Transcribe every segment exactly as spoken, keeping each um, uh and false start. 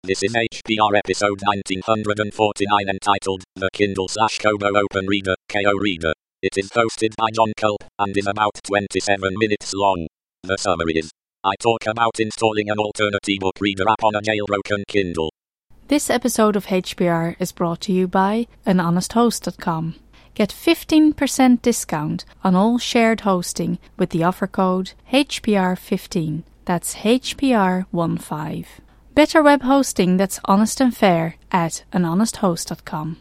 This is H P R episode nineteen forty-nine entitled The Kindle slash Kobo Open Reader, K O Reader. It is hosted by John Culp and is about twenty-seven minutes long. The summary is, I talk about installing an alternate ebook reader app on a jailbroken Kindle. This episode of H P R is brought to you by an honest host dot com. Get fifteen percent discount on all shared hosting with the offer code H P R fifteen. That's H P R fifteen. Better web hosting that's honest and fair at an honest host dot com.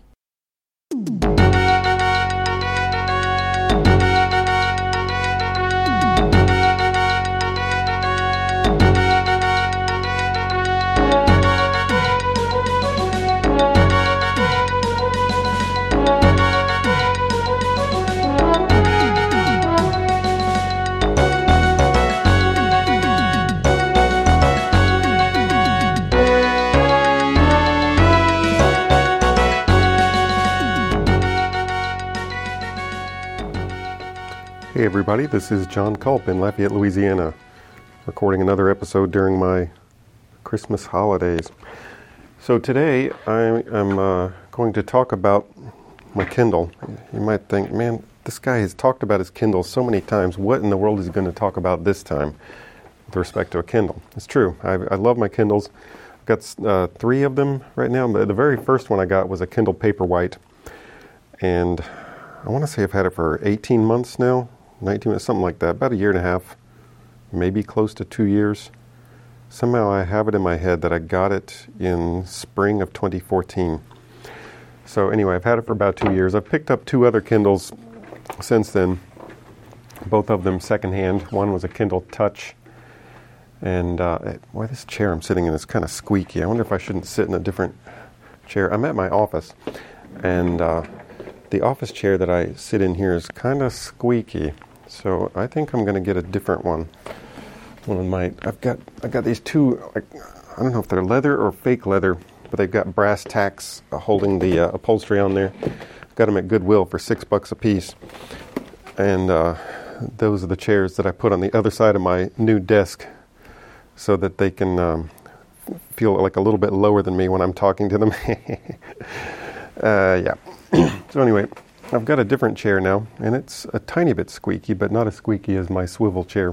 Hey everybody, this is John Culp in Lafayette, Louisiana, recording another episode during my Christmas holidays. So today I am uh, going to talk about my Kindle. You might think, man, this guy has talked about his Kindle so many times. What in the world is he going to talk about this time with respect to a Kindle? It's true. I, I love my Kindles. I've got uh, three of them right now. The very first one I got was a Kindle Paperwhite, and I want to say I've had it for eighteen months now. nineteen, something like that, about a year and a half, maybe close to two years. Somehow I have it in my head that I got it in spring of twenty fourteen. So anyway, I've had it for about two years. I've picked up two other Kindles since then, both of them secondhand. One was a Kindle Touch, and uh, boy, this chair I'm sitting in is kind of squeaky. I wonder if I shouldn't sit in a different chair. I'm at my office, and uh, the office chair that I sit in here is kind of squeaky. So I think I'm going to get a different one. One of my, I've got, I've got these two. Like, I don't know if they're leather or fake leather, but they've got brass tacks uh, holding the uh, upholstery on there. I've got them at Goodwill for six bucks a piece, and uh, those are the chairs that I put on the other side of my new desk, so that they can um, feel like a little bit lower than me when I'm talking to them. uh, yeah. So anyway, I've got a different chair now, and it's a tiny bit squeaky, but not as squeaky as my swivel chair.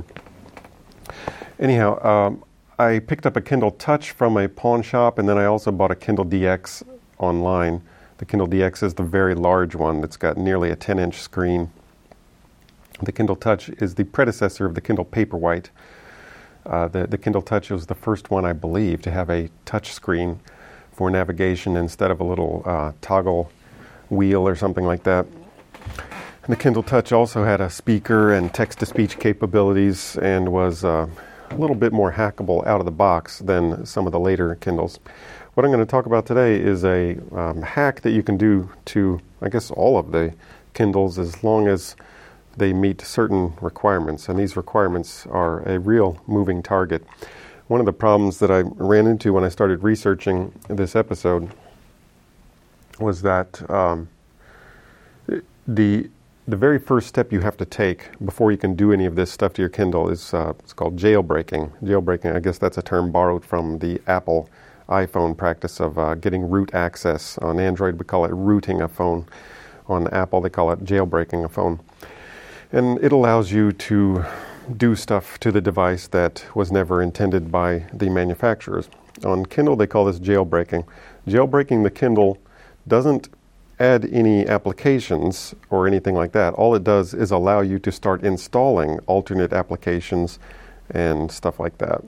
Anyhow, um, I picked up a Kindle Touch from a pawn shop, and then I also bought a Kindle D X online. The Kindle D X is the very large one that's got nearly a ten-inch screen. The Kindle Touch is the predecessor of the Kindle Paperwhite. Uh, the, the Kindle Touch was the first one, I believe, to have a touch screen for navigation instead of a little uh, toggle wheel or something like that. And the Kindle Touch also had a speaker and text-to-speech capabilities and was uh, a little bit more hackable out of the box than some of the later Kindles. What I'm going to talk about today is a um, hack that you can do to, I guess, all of the Kindles as long as they meet certain requirements, and these requirements are a real moving target. One of the problems that I ran into when I started researching this episode was that um, the the very first step you have to take before you can do any of this stuff to your Kindle is uh, it's called jailbreaking. Jailbreaking, I guess that's a term borrowed from the Apple iPhone practice of uh, getting root access. On Android, we call it rooting a phone. On Apple, they call it jailbreaking a phone. And it allows you to do stuff to the device that was never intended by the manufacturers. On Kindle, they call this jailbreaking. Jailbreaking the Kindle doesn't add any applications or anything like that. All it does is allow you to start installing alternate applications and stuff like that.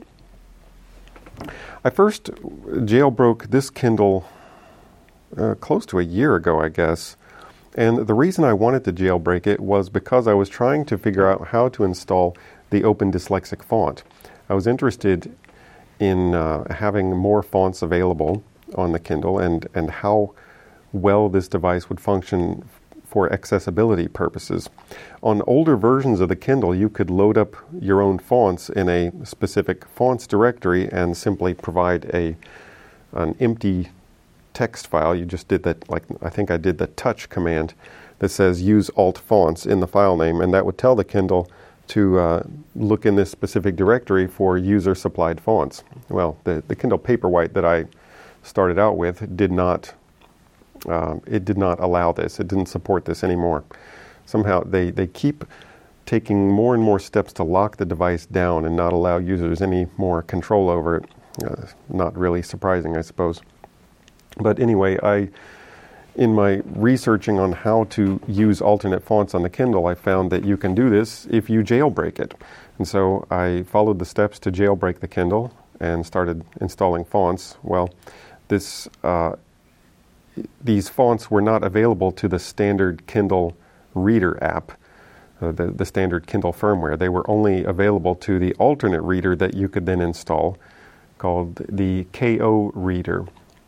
I first jailbroke this Kindle uh, close to a year ago, I guess. And the reason I wanted to jailbreak it was because I was trying to figure out how to install the Open Dyslexic font. I was interested in uh, having more fonts available on the Kindle and, and how well this device would function for accessibility purposes. On older versions of the Kindle, you could load up your own fonts in a specific fonts directory and simply provide a an empty text file. You just did that, like I think I did the touch command that says use alt fonts in the file name, and that would tell the Kindle to uh, look in this specific directory for user-supplied fonts. Well, the, the Kindle Paperwhite that I started out with did not, um, it did not allow this. It didn't support this anymore. Somehow they, they keep taking more and more steps to lock the device down and not allow users any more control over it. Uh, not really surprising, I suppose. But anyway, I, in my researching on how to use alternate fonts on the Kindle, I found that you can do this if you jailbreak it. And so I followed the steps to jailbreak the Kindle and started installing fonts. Well, this uh, these fonts were not available to the standard Kindle Reader app. Uh, the, the standard Kindle firmware. They were only available to the alternate reader that you could then install, called the K O Reader.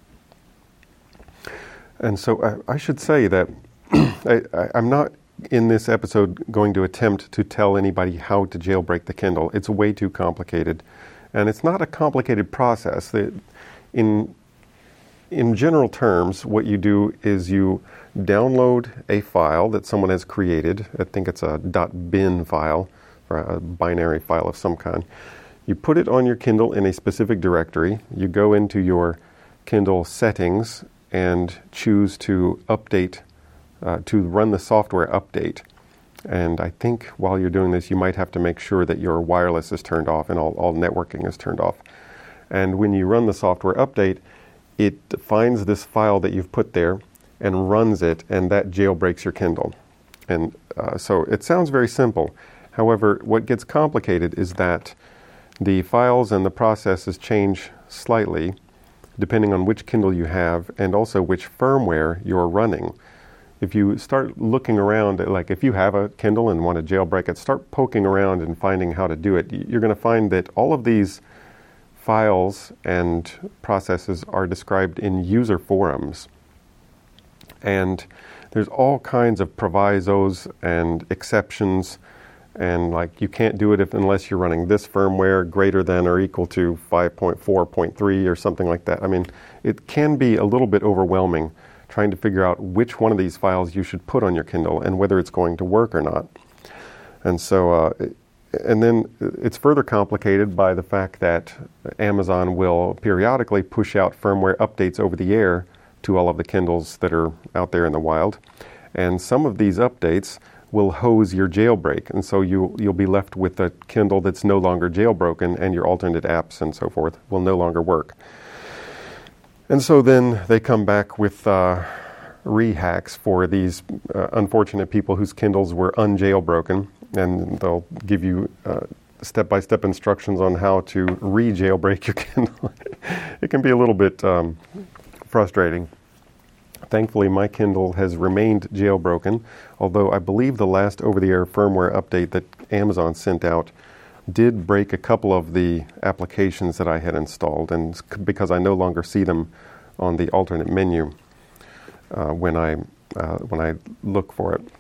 And so I, I should say that I, I, I'm not in this episode going to attempt to tell anybody how to jailbreak the Kindle. It's way too complicated. And it's not a complicated process. It, in In general terms, what you do is you download a file that someone has created. I think it's a .bin file, or a binary file of some kind. You put it on your Kindle in a specific directory. You go into your Kindle settings and choose to update, uh, to run the software update. And I think while you're doing this, you might have to make sure that your wireless is turned off and all, all networking is turned off. And when you run the software update, it finds this file that you've put there and runs it, and that jailbreaks your Kindle. And uh, so it sounds very simple. However, what gets complicated is that the files and the processes change slightly depending on which Kindle you have and also which firmware you're running. If you start looking around, like if you have a Kindle and want to jailbreak it, start poking around and finding how to do it. You're going to find that all of these files and processes are described in user forums. And there's all kinds of provisos and exceptions, and like you can't do it if unless you're running this firmware greater than or equal to five point four point three or something like that. I mean, it can be a little bit overwhelming trying to figure out which one of these files you should put on your Kindle and whether it's going to work or not. And so uh, And then it's further complicated by the fact that Amazon will periodically push out firmware updates over the air to all of the Kindles that are out there in the wild. And some of these updates will hose your jailbreak. And so you, you'll be left with a Kindle that's no longer jailbroken, and your alternate apps and so forth will no longer work. And so then they come back with uh, rehacks for these uh, unfortunate people whose Kindles were unjailbroken. And they'll give you uh, step-by-step instructions on how to re-jailbreak your Kindle. It can be a little bit um, frustrating. Thankfully, my Kindle has remained jailbroken, although I believe the last over-the-air firmware update that Amazon sent out did break a couple of the applications that I had installed, and because I no longer see them on the alternate menu uh, when I uh, when I look for it.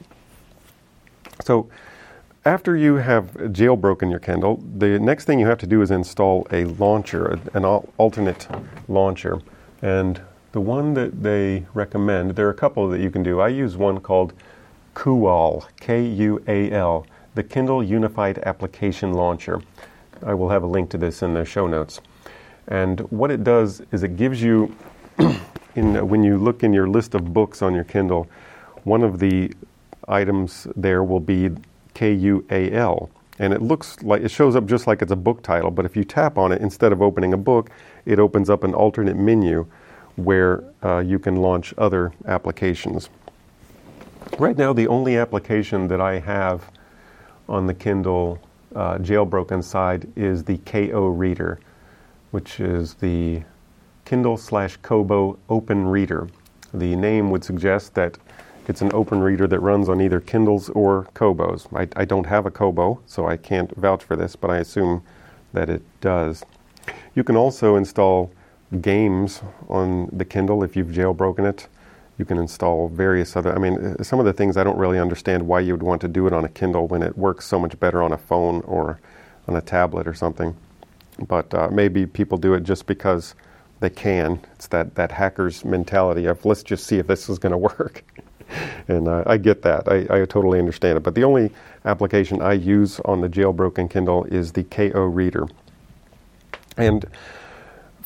So, after you have jailbroken your Kindle, the next thing you have to do is install a launcher, an alternate launcher. And the one that they recommend, there are a couple that you can do. I use one called Kual, K U A L, the Kindle Unified Application Launcher. I will have a link to this in the show notes. And what it does is it gives you, in when you look in your list of books on your Kindle, one of the items there will be K U A L, and it looks like it shows up just like it's a book title, but if you tap on it, instead of opening a book, it opens up an alternate menu where uh, you can launch other applications. Right now, the only application that I have on the Kindle uh, jailbroken side is the K O Reader, which is the Kindle slash Kobo Open Reader. The name would suggest that it's an open reader that runs on either Kindles or Kobos. I, I don't have a Kobo, so I can't vouch for this, but I assume that it does. You can also install games on the Kindle if you've jailbroken it. You can install various other, I mean, some of the things I don't really understand why you would want to do it on a Kindle when it works so much better on a phone or on a tablet or something. But uh, maybe people do it just because they can. It's that, that hacker's mentality of, let's just see if this is going to work. And uh, I get that. I, I totally understand it. But the only application I use on the jailbroken Kindle is the K O Reader. And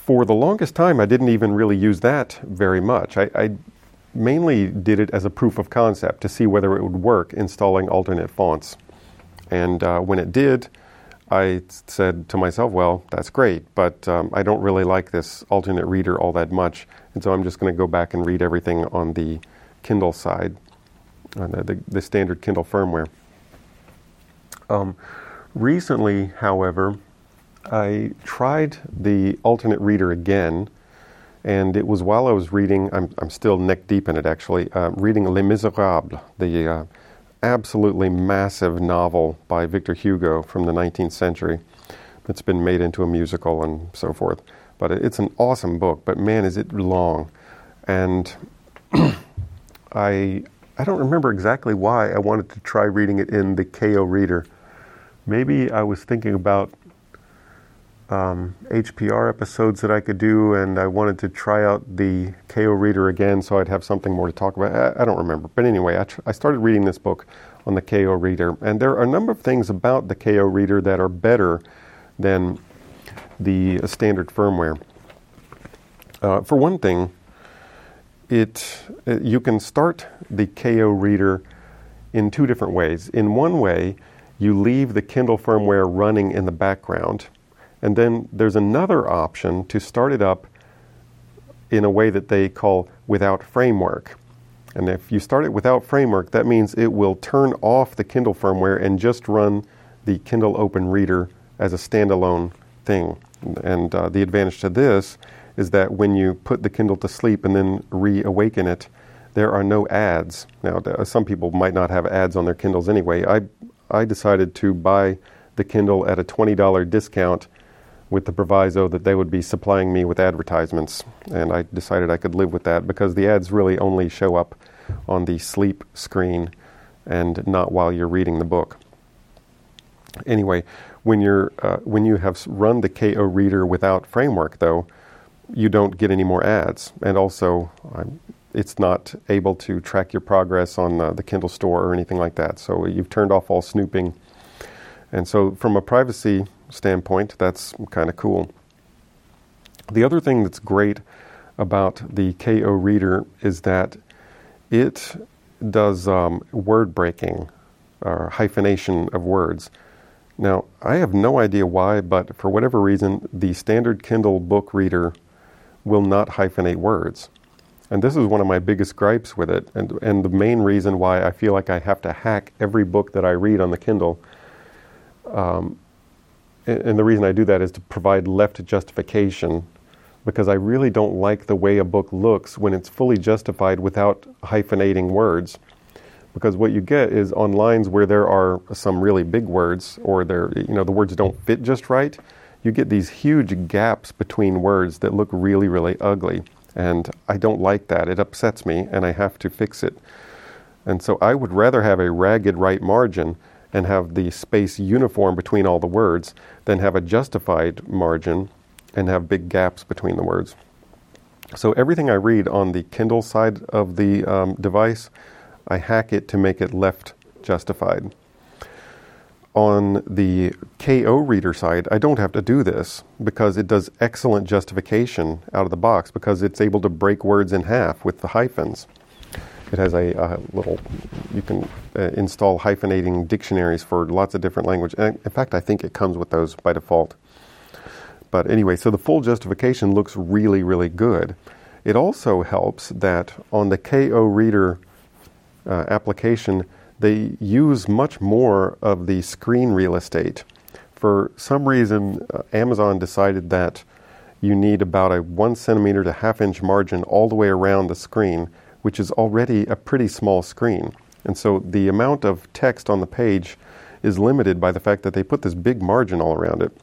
for the longest time, I didn't even really use that very much. I, I mainly did it as a proof of concept to see whether it would work installing alternate fonts. And uh, when it did, I said to myself, well, that's great, but um, I don't really like this alternate reader all that much, and so I'm just going to go back and read everything on the Kindle side, on the, the, the standard Kindle firmware. Um, recently, however, I tried the alternate reader again, and it was while I was reading, I'm, I'm still neck deep in it actually, uh, reading Les Miserables, the uh, absolutely massive novel by Victor Hugo from the nineteenth century that's been made into a musical and so forth. But it's an awesome book, but man, is it long. And I I don't remember exactly why I wanted to try reading it in the K O reader. Maybe I was thinking about um, H P R episodes that I could do, and I wanted to try out the K O reader again so I'd have something more to talk about. I, I don't remember. But anyway, I, tr- I started reading this book on the K O reader, and there are a number of things about the K O reader that are better than the uh, standard firmware. Uh, for one thing, it uh, you can start the K O reader in two different ways. In one way, you leave the Kindle firmware running in the background, and then there's another option to start it up in a way that they call without framework. And if you start it without framework, that means it will turn off the Kindle firmware and just run the Kindle Open Reader as a standalone thing. And uh, the advantage to this is that when you put the Kindle to sleep and then reawaken it, there are no ads. Now, some people might not have ads on their Kindles anyway. I I decided to buy the Kindle at a twenty dollars discount with the proviso that they would be supplying me with advertisements. And I decided I could live with that because the ads really only show up on the sleep screen and not while you're reading the book. Anyway, when you're uh, when you have run the K O reader without framework, though, you don't get any more ads. And also, um, it's not able to track your progress on uh, the Kindle store or anything like that. So you've turned off all snooping. And so from a privacy standpoint, that's kind of cool. The other thing that's great about the K O reader is that it does um, word breaking or hyphenation of words. Now, I have no idea why, but for whatever reason, the standard Kindle book reader will not hyphenate words. And this is one of my biggest gripes with it, and, and the main reason why I feel like I have to hack every book that I read on the Kindle. Um, and, and the reason I do that is to provide left justification, because I really don't like the way a book looks when it's fully justified without hyphenating words. Because what you get is on lines where there are some really big words, or there, you know, the words don't fit just right, you get these huge gaps between words that look really, really ugly. And I don't like that. It upsets me, and I have to fix it. And so I would rather have a ragged right margin and have the space uniform between all the words than have a justified margin and have big gaps between the words. So everything I read on the Kindle side of the um, device, I hack it to make it left justified. On the K O reader side, I don't have to do this because it does excellent justification out of the box because it's able to break words in half with the hyphens. It has a, a little, you can uh, install hyphenating dictionaries for lots of different languages. And in fact, I think it comes with those by default. But anyway, so the full justification looks really, really good. It also helps that on the K O reader uh, application, they use much more of the screen real estate. For some reason, uh, Amazon decided that you need about a one centimeter to half inch margin all the way around the screen, which is already a pretty small screen. And so the amount of text on the page is limited by the fact that they put this big margin all around it.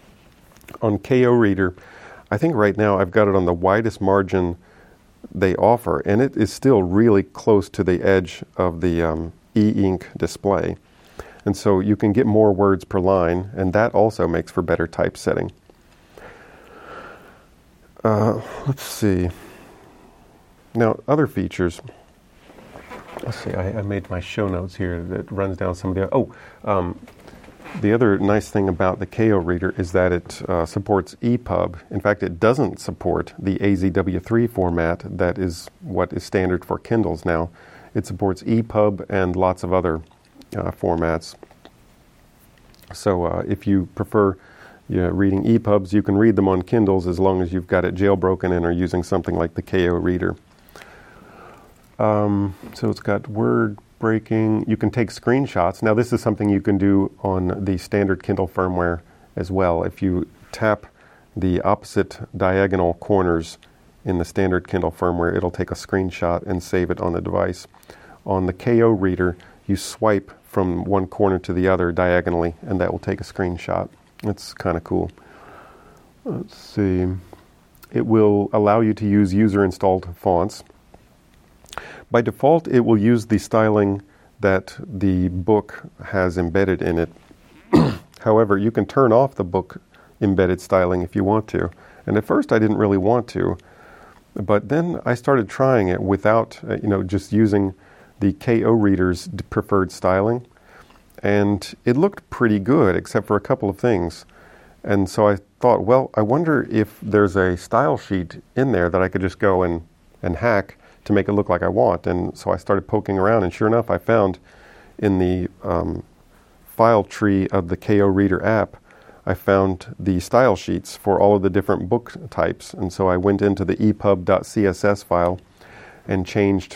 On K O Reader, I think right now I've got it on the widest margin they offer, and it is still really close to the edge of the um, e-ink display. And so you can get more words per line, and that also makes for better typesetting. Uh, let's see. Now, other features. Let's see, I, I made my show notes here that runs down some of the... Oh, um, the other nice thing about the K O reader is that it uh, supports E P U B. In fact, it doesn't support the A Z W three format that is what is standard for Kindles now. It supports E P U B and lots of other uh, formats. So uh, if you prefer you know, reading E P U Bs, you can read them on Kindles as long as you've got it jailbroken and are using something like the K O reader. Um, so it's got word breaking. You can take screenshots. Now this is something you can do on the standard Kindle firmware as well. If you tap the opposite diagonal corners in the standard Kindle firmware, it'll take a screenshot and save it on the device. On the K O reader, you swipe from one corner to the other diagonally, and that will take a screenshot. It's kind of cool. Let's see. It will allow you to use user-installed fonts. By default, it will use the styling that the book has embedded in it. However, you can turn off the book embedded styling if you want to. And at first, I didn't really want to. But then I started trying it without, uh, you know, just using the K O reader's preferred styling. And it looked pretty good, except for a couple of things. And so I thought, well, I wonder if there's a style sheet in there that I could just go and, and hack to make it look like I want. And so I started poking around, and sure enough, I found in the um, file tree of the K O Reader app, I found the style sheets for all of the different book types. And so I went into the E P U B dot C S S file and changed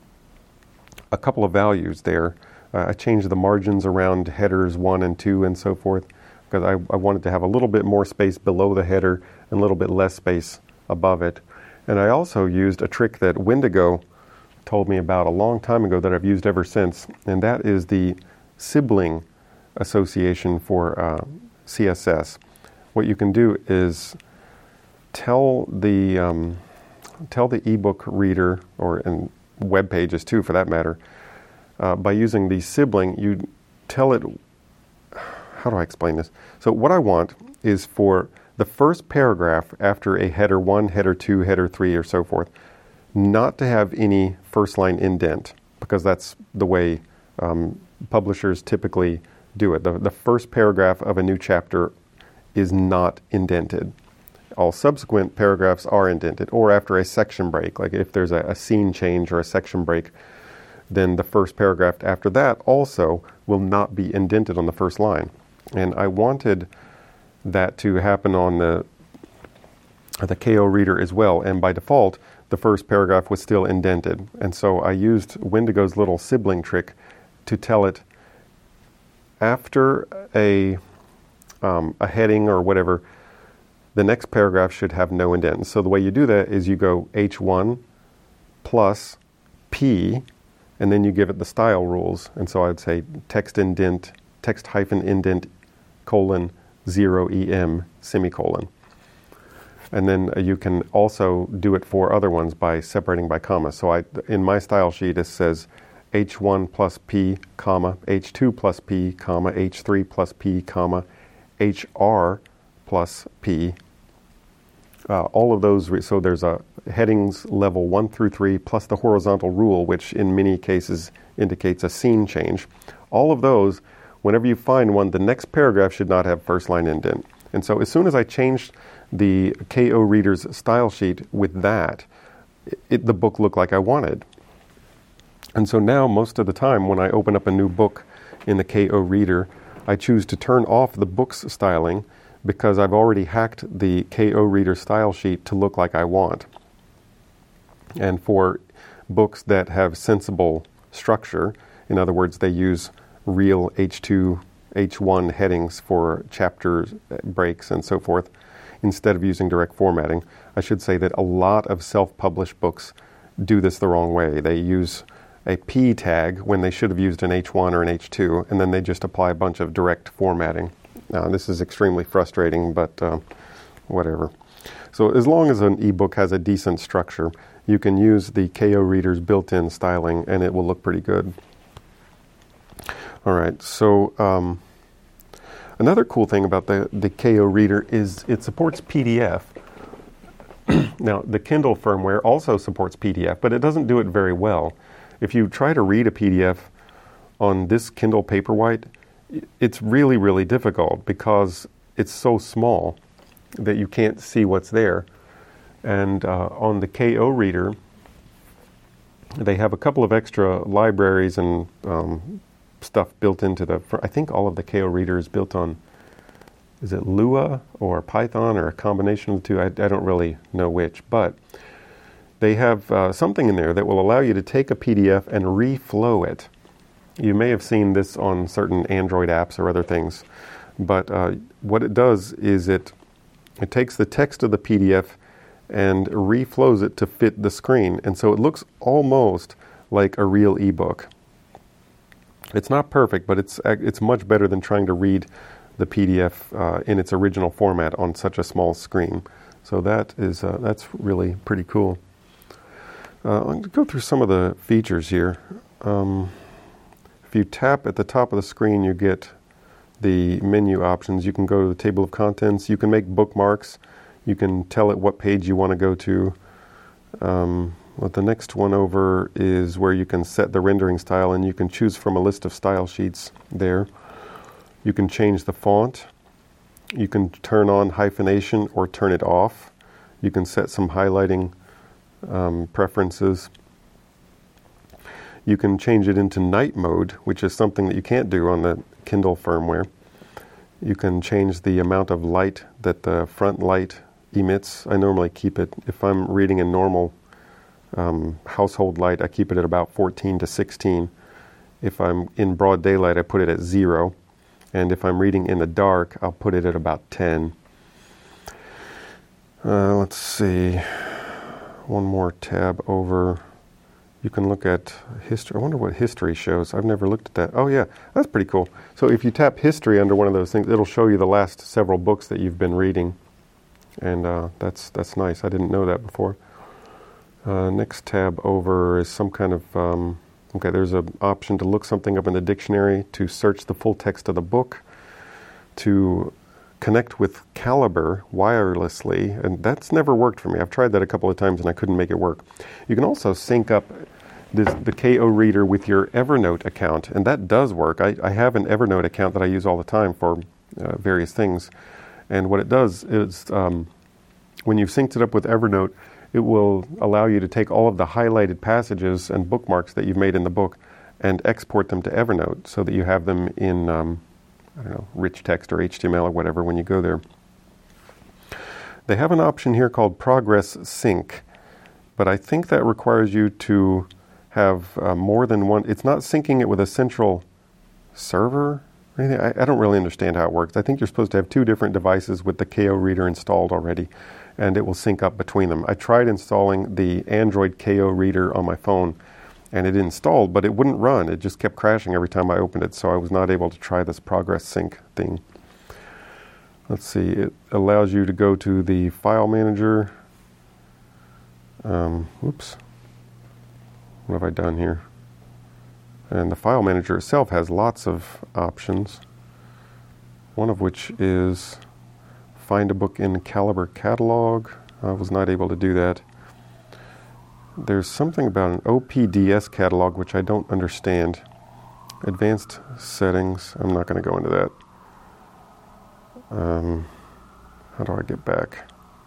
a couple of values there. Uh, I changed the margins around headers one and two and so forth, because I, I wanted to have a little bit more space below the header and a little bit less space above it. And I also used a trick that Wendigo told me about a long time ago that I've used ever since, and that is the sibling association for uh, C S S. What you can do is tell the um, tell the ebook reader, or and web pages too for that matter, uh, by using the sibling, you tell it, how do I explain this? So what I want is for the first paragraph after a header one, header two, header three, or so forth, not to have any first line indent, because that's the way um, publishers typically do it. The, the first paragraph of a new chapter is not indented. All subsequent paragraphs are indented, or after a section break, like if there's a, a scene change or a section break, then the first paragraph after that also will not be indented on the first line. And I wanted that to happen on the the K O reader as well, and by default the first paragraph was still indented. And so I used Wendigo's little sibling trick to tell it after a um, a heading or whatever, the next paragraph should have no indent. So the way you do that is you go H one plus P, and then you give it the style rules. And so I'd say text indent, text hyphen indent, colon, zero E M, semicolon. And then uh, you can also do it for other ones by separating by comma. So I, in my style sheet, it says H one plus P, comma, H two plus P, comma, H three plus P, comma, H R plus P. Uh, all of those, re- so there's a headings level one through three plus the horizontal rule, which in many cases indicates a scene change. All of those, whenever you find one, the next paragraph should not have first line indent. And so as soon as I changed the K O reader's style sheet with that, it, the book looked like I wanted. And so now most of the time when I open up a new book in the K O reader, I choose to turn off the book's styling because I've already hacked the K O reader style sheet to look like I want. And for books that have sensible structure, in other words, they use real H two, H one headings for chapter breaks and so forth, instead of using direct formatting. I should say that a lot of self-published books do this the wrong way. They use a P tag when they should have used an H one or an H two, and then they just apply a bunch of direct formatting. Now, this is extremely frustrating, but uh, whatever. So as long as an ebook has a decent structure, you can use the K O reader's built-in styling, and it will look pretty good. All right, so um, another cool thing about the, the K O reader is it supports P D F. Now, the Kindle firmware also supports P D F, but it doesn't do it very well. If you try to read a P D F on this Kindle Paperwhite, it's really, really difficult because it's so small that you can't see what's there. And uh, on the K O reader, they have a couple of extra libraries and um, stuff built into the, I think all of the K O reader is built on, is it Lua or Python or a combination of the two? I, I don't really know which, but they have uh, something in there that will allow you to take a P D F and reflow it. You may have seen this on certain Android apps or other things, but uh, what it does is it it takes the text of the P D F and reflows it to fit the screen, and so it looks almost like a real ebook. It's not perfect, but it's it's much better than trying to read the P D F uh, in its original format on such a small screen. So that is uh, that's really pretty cool. Uh, I'm going to go through some of the features here. Um, if you tap at the top of the screen, you get the menu options. You can go to the table of contents. You can make bookmarks. You can tell it what page you want to go to. Um, well, the next one over is where you can set the rendering style, and you can choose from a list of style sheets there. You can change the font. You can turn on hyphenation or turn it off. You can set some highlighting Um, preferences. You can change it into night mode, which is something that you can't do on the Kindle firmware. You can change the amount of light that the front light emits. I normally keep it, if I'm reading in normal um, household light, I keep it at about fourteen to sixteen. If I'm in broad daylight, I put it at zero. And if I'm reading in the dark, I'll put it at about ten. Uh, let's see. One more tab over. You can look at history. I wonder what history shows. I've never looked at that. Oh yeah, that's pretty cool. So if you tap history under one of those things, it'll show you the last several books that you've been reading. And uh, that's that's nice. I didn't know that before. Uh, next tab over is some kind of, um, okay, there's an option to look something up in the dictionary, to search the full text of the book, to connect with Calibre wirelessly, and that's never worked for me. I've tried that a couple of times and I couldn't make it work. You can also sync up this, the K O reader with your Evernote account, and that does work. I, I have an Evernote account that I use all the time for uh, various things, and what it does is um, when you've synced it up with Evernote, it will allow you to take all of the highlighted passages and bookmarks that you've made in the book and export them to Evernote so that you have them in um, I don't know, rich text or H T M L or whatever when you go there. They have an option here called Progress Sync, but I think that requires you to have uh, more than one. It's not syncing it with a central server or anything. I, I don't really understand how it works. I think you're supposed to have two different devices with the K O reader installed already, and it will sync up between them. I tried installing the Android K O reader on my phone, and it installed, but it wouldn't run. It just kept crashing every time I opened it, so I was not able to try this Progress Sync thing. Let's see, it allows you to go to the file manager. Um, whoops. What have I done here? And the file manager itself has lots of options, one of which is find a book in Calibre catalog. I was not able to do that. There's something about an O P D S catalog which I don't understand. Advanced settings. I'm not going to go into that. Um, how do I get back?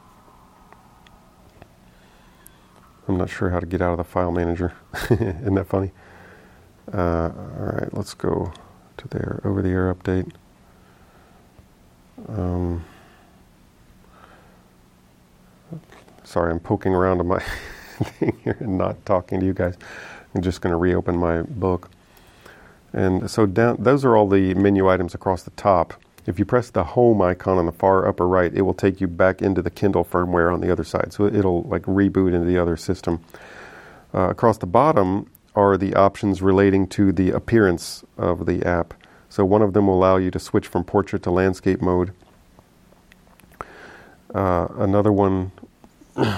I'm not sure how to get out of the file manager. Isn't that funny? Uh, all right, let's go to their over-the-air update. Um, sorry, I'm poking around on my thing here and not talking to you guys. I'm just going to reopen my book. And so down, those are all the menu items across the top. If you press the home icon on the far upper right, it will take you back into the Kindle firmware on the other side. So it'll like reboot into the other system. Uh, across the bottom are the options relating to the appearance of the app. So one of them will allow you to switch from portrait to landscape mode. Uh, another one, let's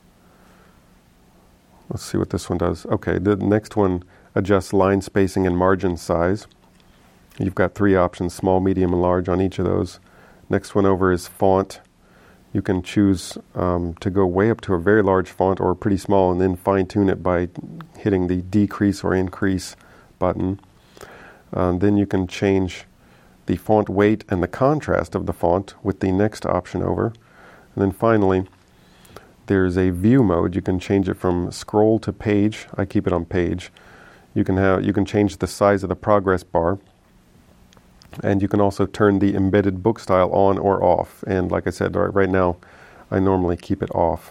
see what this one does. Okay, the next one adjusts line spacing and margin size. You've got three options, small, medium, and large on each of those. Next one over is font. You can choose um, to go way up to a very large font or pretty small and then fine-tune it by hitting the decrease or increase button. Um, then you can change the font weight and the contrast of the font with the next option over. And then finally, there's a view mode. You can change it from scroll to page. I keep it on page. You can have you can change the size of the progress bar. And you can also turn the embedded book style on or off. And like I said, right now, I normally keep it off.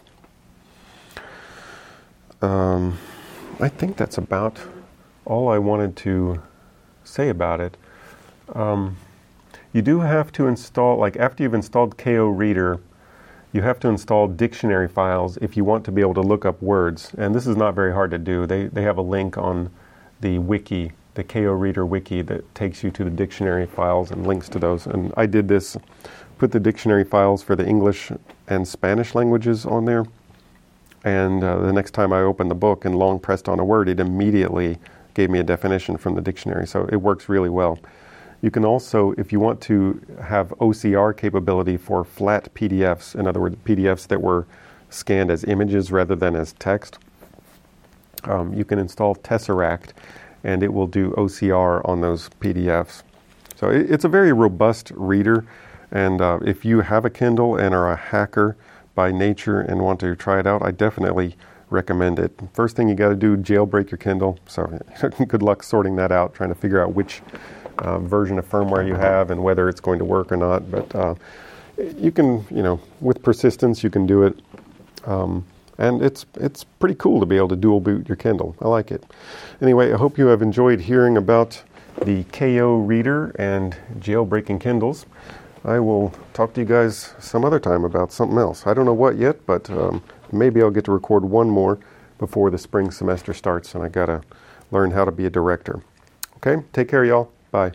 Um, I think that's about all I wanted to say about it. Um, you do have to install, like after you've installed K O Reader, you have to install dictionary files if you want to be able to look up words. And this is not very hard to do. They, they have a link on the wiki, the K O Reader wiki, that takes you to the dictionary files and links to those. And I did this, put the dictionary files for the English and Spanish languages on there. And uh, the next time I opened the book and long pressed on a word, it immediately gave me a definition from the dictionary. So it works really well. You can also, if you want to have O C R capability for flat P D Fs, in other words, P D Fs that were scanned as images rather than as text, um, you can install Tesseract, and it will do O C R on those P D Fs. So it, it's a very robust reader, and uh, if you have a Kindle and are a hacker by nature and want to try it out, I definitely recommend it. First thing you got to do, jailbreak your Kindle. So good luck sorting that out, trying to figure out which uh, version of firmware you have and whether it's going to work or not. But uh, you can, you know, with persistence, you can do it. Um, and it's it's pretty cool to be able to dual boot your Kindle. I like it. Anyway, I hope you have enjoyed hearing about the K O Reader and jailbreaking Kindles. I will talk to you guys some other time about something else. I don't know what yet, but um, maybe I'll get to record one more before the spring semester starts, and I gotta learn how to be a director. Okay, take care, y'all. Bye.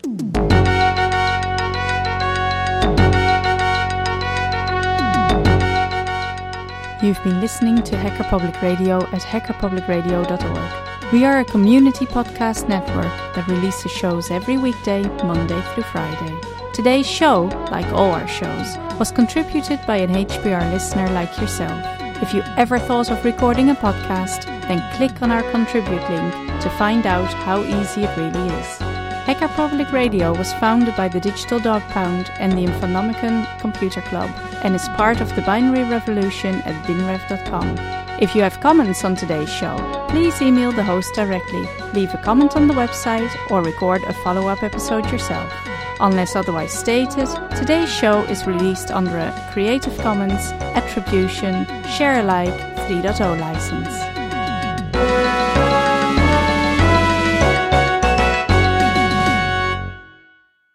You've been listening to Hacker Public Radio at hacker public radio dot org. We are a community podcast network that releases shows every weekday, Monday through Friday. Today's show, like all our shows, was contributed by an H P R listener like yourself. If you ever thought of recording a podcast, then click on our contribute link to find out how easy it really is. Hacker Public Radio was founded by the Digital Dog Pound and the Infonomicon Computer Club and is part of the binary revolution at binrev dot com. If you have comments on today's show, please email the host directly, leave a comment on the website, or record a follow-up episode yourself. Unless otherwise stated, today's show is released under a Creative Commons Attribution Share Alike three point oh license.